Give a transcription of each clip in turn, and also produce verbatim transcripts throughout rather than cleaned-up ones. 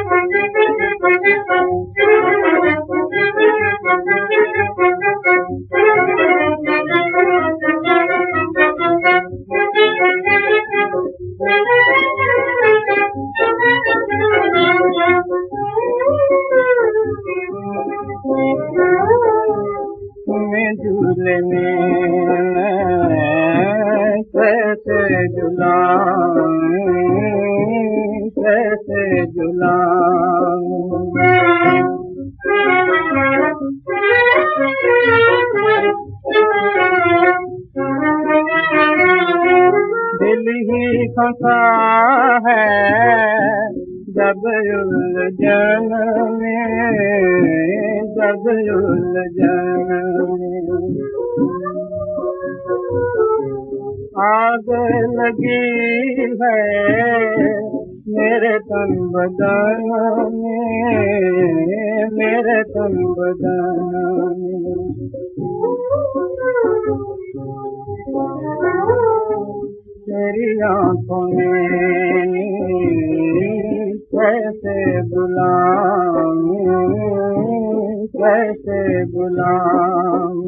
झूले में कैसे झुलाऊं कैसे झुलाऊं दिल ही फंसा है जब उलझन में जब उलझन में आग लगी है मेरे तन बदन में मेरे तन बदन में तेरी आँखों में कैसे बुलाऊं कैसे बुलाऊं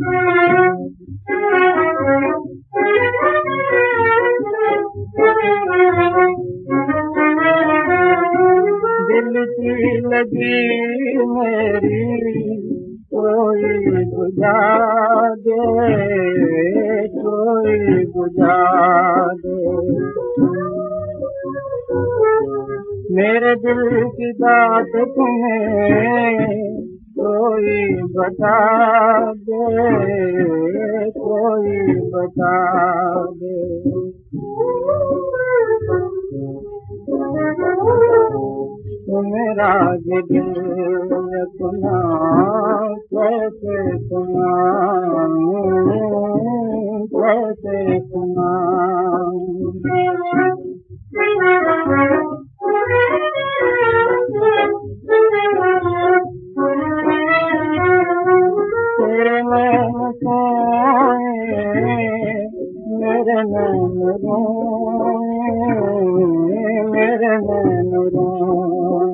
दिल की लगी मेरी कोई बुझा दे कोई बुझा दे मेरे दिल की बात तुम्हें कोई बता दे कोई बता दे मेरा दिल अपना कैसे सुनाऊं कैसे सुनाऊं तेरे नैन सोए मेरे नैन रोए मेरे नैन रोए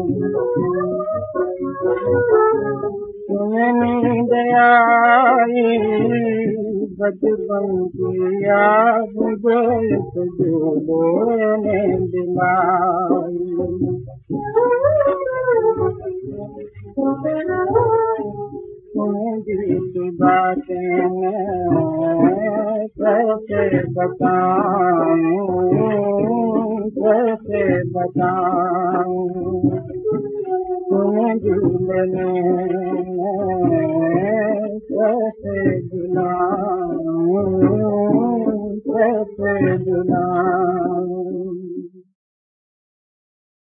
तुम्हें नींद आई बचपन की याद झूले ने दिलाई तुम्हें दिल की बातें कैसे बताऊं कैसे बताऊं तुम्हें झूले में कैसे झुलाऊं कैसे झुलाऊं